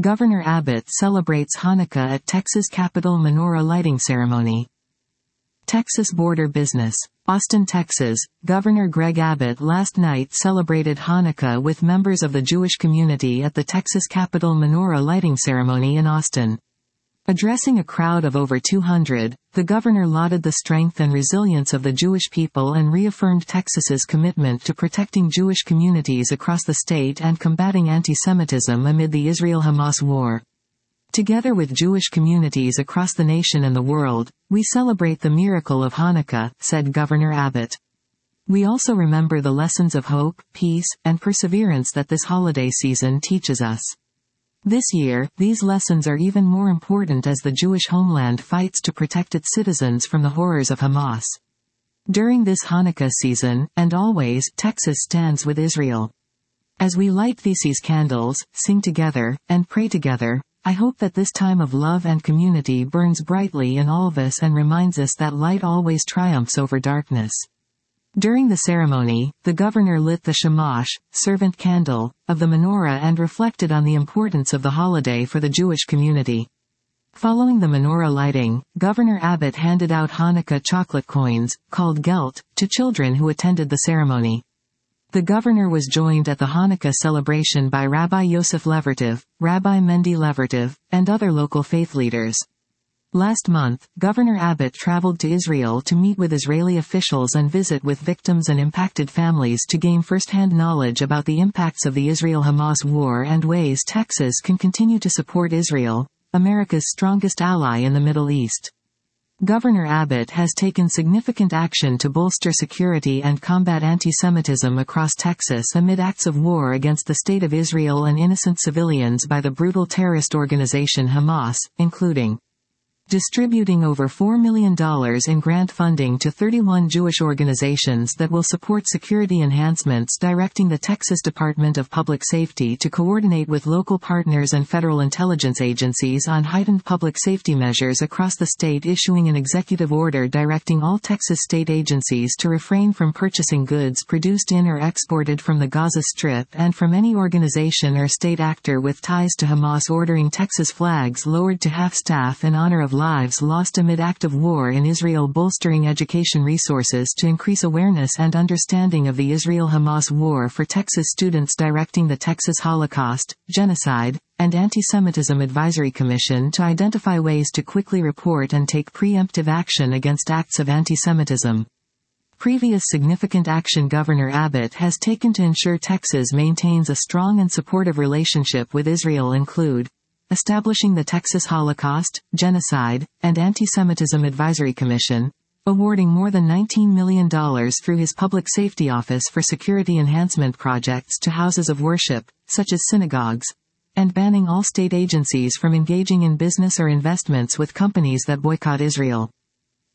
Governor Abbott celebrates Hanukkah at Texas Capitol menorah lighting ceremony. Texas border business. Austin, Texas. Governor Greg Abbott last night celebrated Hanukkah with members of the Jewish community at the Texas Capitol menorah lighting ceremony in Austin. Addressing a crowd of over 200, the governor lauded the strength and resilience of the Jewish people and reaffirmed Texas's commitment to protecting Jewish communities across the state and combating anti-Semitism amid the Israel-Hamas war. Together with Jewish communities across the nation and the world, we celebrate the miracle of Hanukkah, said Governor Abbott. We also remember the lessons of hope, peace, and perseverance that this holiday season teaches us. This year, these lessons are even more important as the Jewish homeland fights to protect its citizens from the horrors of Hamas. During this Hanukkah season, and always, Texas stands with Israel. As we light these candles, sing together, and pray together, I hope that this time of love and community burns brightly in all of us and reminds us that light always triumphs over darkness. During the ceremony, the governor lit the shamash, servant candle, of the menorah and reflected on the importance of the holiday for the Jewish community. Following the menorah lighting, Governor Abbott handed out Hanukkah chocolate coins, called gelt, to children who attended the ceremony. The governor was joined at the Hanukkah celebration by Rabbi Yosef Levertov, Rabbi Mendy Levertov, and other local faith leaders. Last month, Governor Abbott traveled to Israel to meet with Israeli officials and visit with victims and impacted families to gain first-hand knowledge about the impacts of the Israel-Hamas war and ways Texas can continue to support Israel, America's strongest ally in the Middle East. Governor Abbott has taken significant action to bolster security and combat anti-Semitism across Texas amid acts of war against the State of Israel and innocent civilians by the brutal terrorist organization Hamas, including distributing over $4 million in grant funding to 31 Jewish organizations that will support security enhancements, directing the Texas Department of Public Safety to coordinate with local partners and federal intelligence agencies on heightened public safety measures across the state, issuing an executive order directing all Texas state agencies to refrain from purchasing goods produced in or exported from the Gaza Strip and from any organization or state actor with ties to Hamas, ordering Texas flags lowered to half-staff in honor of lives lost amid active war in Israel, bolstering education resources to increase awareness and understanding of the Israel-Hamas war for Texas students, directing the Texas Holocaust, Genocide, and Anti-Semitism Advisory Commission to identify ways to quickly report and take preemptive action against acts of anti-Semitism. Previous significant action Governor Abbott has taken to ensure Texas maintains a strong and supportive relationship with Israel include establishing the Texas Holocaust, Genocide, and Anti-Semitism Advisory Commission, awarding more than $19 million through his Public Safety Office for security enhancement projects to houses of worship, such as synagogues, and banning all state agencies from engaging in business or investments with companies that boycott Israel.